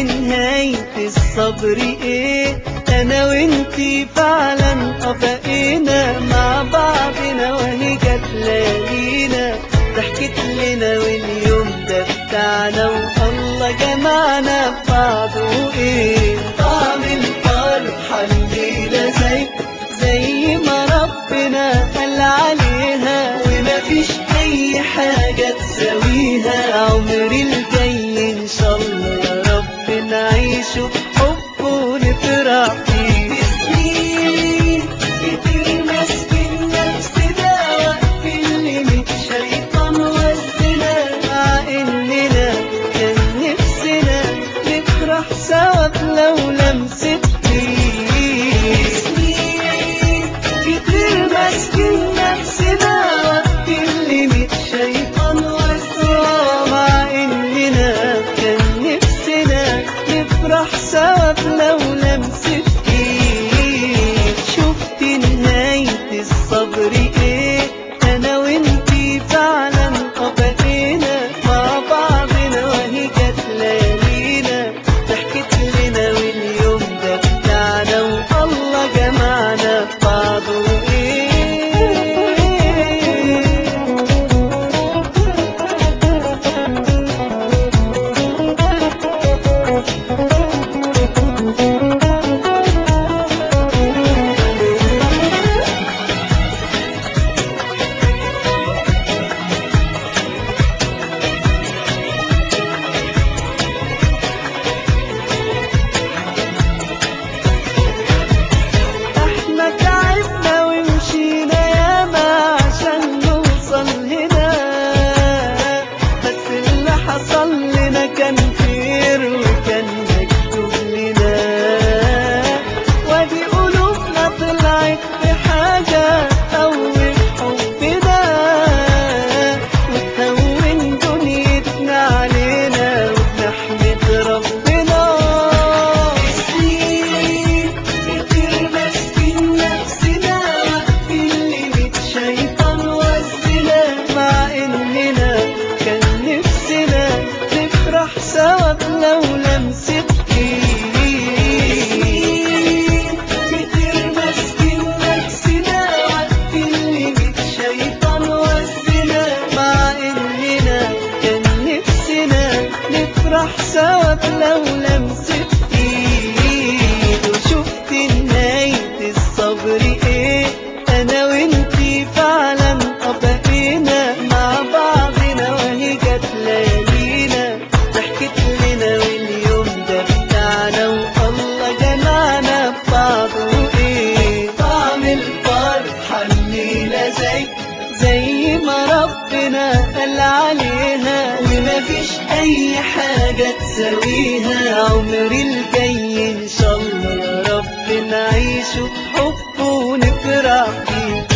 نهاية الصبر ايه؟ انا وانتي فعلا بقينا مع بعضنا، وهي جت ليالينا ضحكت لنا واليوم ده بتاعنا، والله جمعنا ببعض. وايه طعم الفرحة الليلة زي ما ربنا قال عليها، ومفيش اي حاجة تساويها. عمري الجاي ان شاء الله يا رب نعيشه بحب ونفرح فيه. سنين كتير ماسكين نفسنا وقت اللي متشيطان وزنا، مع اننا كان نفسنا نفرح سوا لو لمست فيه. سنين كتير ماسكين نفسنا وقت اللي متشيطان وزنا، مع اننا كان نفسنا نفرح سوا لو لمست فيه. شفت نهاية الصبر ايه؟ انا وانتي فعلا بقينا مع بعضنا، وهي جت ليالينا ضحكت لنا واليوم ده بتاعنا، والله جمعنا ببعض. وايه احنا تعبنا ومشينا ياما عشان نوصل هنا، بس اللي حصل لنا كان خير وكان مكتوب لنا. وادي قلوبنا طلعت بحاجة تقوي حبنا، وتهون دنيتنا علينا وبنحمد ربنا. سنين كتير ماسكين نفسنا وقت اللي متشيطان وزنا، مع اننا كان نفسنا نفرح سوا لو لمست فيه. سنين كتير ماسكين نفسنا وقت اللي متشيطان وزنا، مع اننا كان نفسنا نفرح سوا لو لمست ايد. وشفت نهاية الصبر ايه؟ انا وانتي فعلا بقينا مع بعضنا، وهي جت ليالينا ضحكت لنا واليوم ده بتاعنا، والله جمعنا ببعض. وايه طعم الفرحة الليلة زي ما ربنا قال عليها، ومفيش اي حاجة تساويها. عمري الجاي ان شاء الله يا رب نعيشه بحب ونفرح فيه.